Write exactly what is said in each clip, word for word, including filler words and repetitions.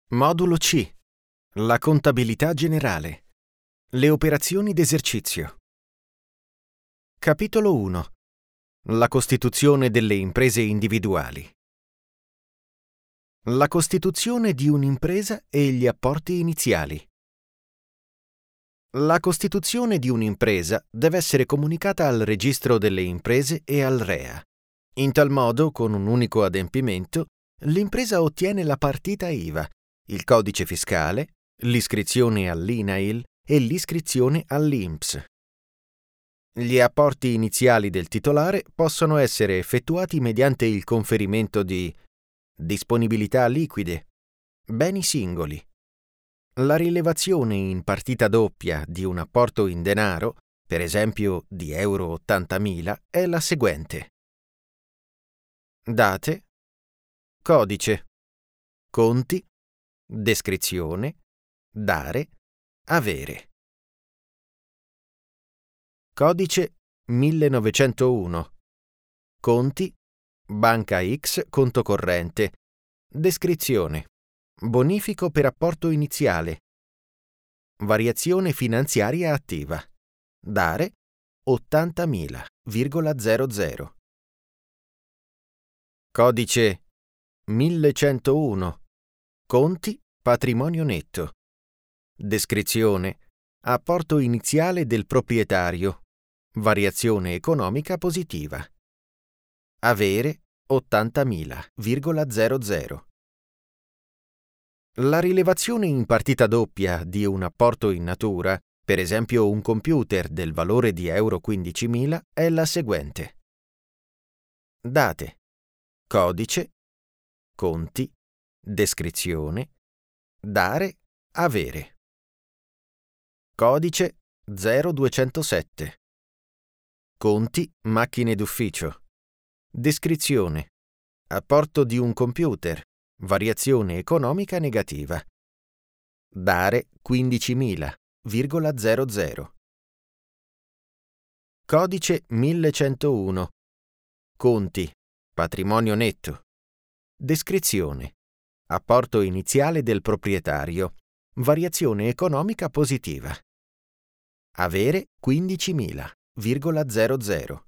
Modulo C. La contabilità generale. Le operazioni d'esercizio. Capitolo uno. La costituzione delle imprese individuali. La costituzione di un'impresa e gli apporti iniziali. La costituzione di un'impresa deve essere comunicata al registro delle imprese e al R E A. In tal modo, con un unico adempimento, l'impresa ottiene la partita I V A, il codice fiscale, l'iscrizione all'I N A I L e l'iscrizione all'I N P S. Gli apporti iniziali del titolare possono essere effettuati mediante il conferimento di disponibilità liquide, beni singoli. La rilevazione in partita doppia di un apporto in denaro, per esempio di euro ottantamila, è la seguente. Date, codice, conti, descrizione, dare, avere. Codice millenovecentouno. Conti, banca X, conto corrente. Descrizione, bonifico per apporto iniziale. Variazione finanziaria attiva. Dare, ottantamila virgola zero zero. Codice millecentouno. Conti, patrimonio netto. Descrizione, apporto iniziale del proprietario. Variazione economica positiva. Avere, ottantamila virgola zero zero. La rilevazione in partita doppia di un apporto in natura, per esempio un computer del valore di euro quindicimila, è la seguente. Date, codice, conti, descrizione, dare, avere. Codice zero duecentosette. Conti, macchine d'ufficio. Descrizione, apporto di un computer, variazione economica negativa. Dare quindicimila virgola zero zero. Codice millecentouno. Conti, patrimonio netto. Descrizione, apporto iniziale del proprietario, variazione economica positiva. Avere quindicimila virgola zero zero.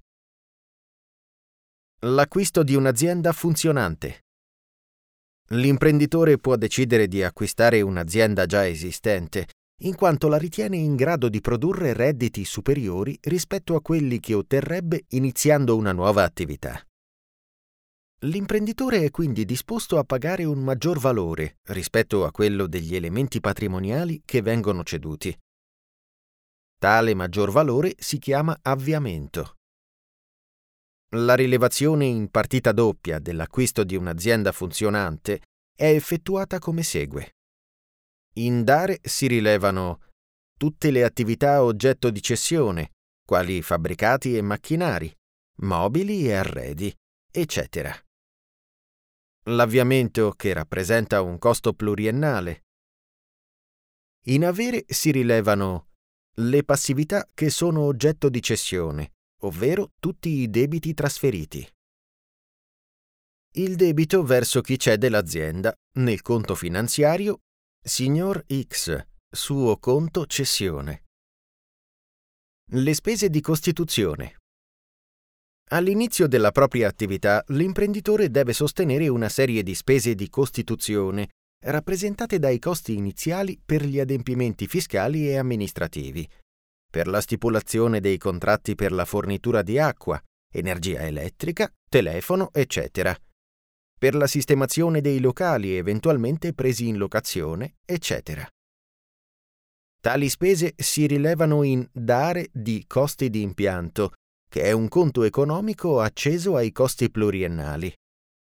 L'acquisto di un'azienda funzionante. L'imprenditore può decidere di acquistare un'azienda già esistente, in quanto la ritiene in grado di produrre redditi superiori rispetto a quelli che otterrebbe iniziando una nuova attività. L'imprenditore è quindi disposto a pagare un maggior valore rispetto a quello degli elementi patrimoniali che vengono ceduti. Tale maggior valore si chiama avviamento. La rilevazione in partita doppia dell'acquisto di un'azienda funzionante è effettuata come segue. In dare si rilevano tutte le attività oggetto di cessione, quali fabbricati e macchinari, mobili e arredi, eccetera. L'avviamento che rappresenta un costo pluriennale. In avere si rilevano le passività che sono oggetto di cessione, ovvero tutti i debiti trasferiti. Il debito verso chi cede l'azienda nel conto finanziario Signor X, suo conto cessione. Le spese di costituzione. All'inizio della propria attività, l'imprenditore deve sostenere una serie di spese di costituzione, rappresentate dai costi iniziali per gli adempimenti fiscali e amministrativi, per la stipulazione dei contratti per la fornitura di acqua, energia elettrica, telefono, eccetera, per la sistemazione dei locali eventualmente presi in locazione, eccetera. Tali spese si rilevano in dare di costi di impianto, che è un conto economico acceso ai costi pluriennali.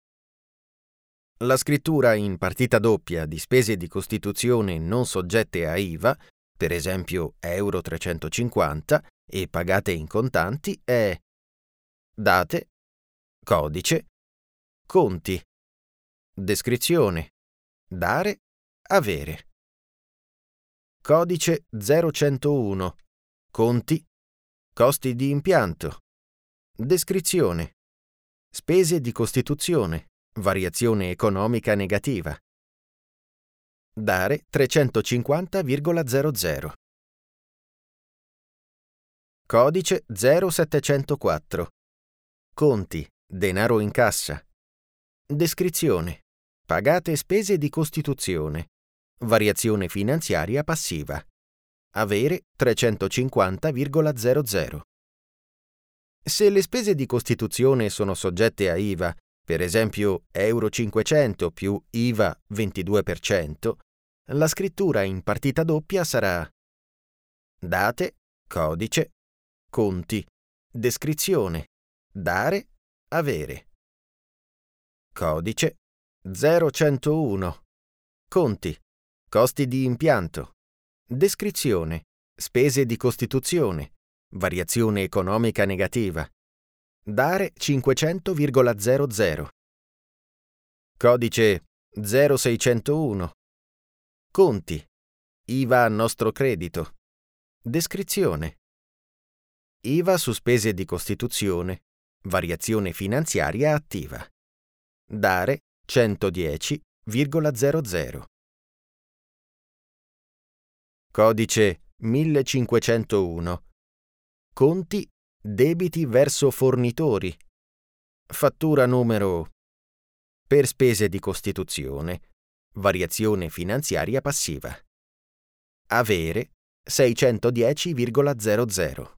La scrittura in partita doppia di spese di costituzione non soggette a I V A, per esempio euro trecentocinquanta, e pagate in contanti, è date, codice, conti, descrizione, dare, avere. Codice zero centouno. Conti, costi di impianto, descrizione, spese di costituzione, variazione economica negativa. dare trecentocinquanta virgola zero zero. Codice zero settecentoquattro. Conti, denaro in cassa. Descrizione: pagate spese di costituzione. Variazione finanziaria passiva. Avere trecentocinquanta virgola zero zero. Se le spese di costituzione sono soggette a I V A, per esempio euro cinquecento più I V A ventidue per cento, la scrittura in partita doppia sarà date, codice, conti, descrizione, dare, avere. Codice zero centouno. Conti, costi di impianto. Descrizione, spese di costituzione, variazione economica negativa. Dare cinquecento virgola zero zero. Codice zero seicentouno. Conti, I V A a nostro credito. Descrizione: I V A su spese di costituzione, variazione finanziaria attiva. Dare centodieci virgola zero zero. Codice millecinquecentouno. Conti, debiti verso fornitori. Fattura numero per spese di costituzione, variazione finanziaria passiva. Avere seicentodieci virgola zero zero.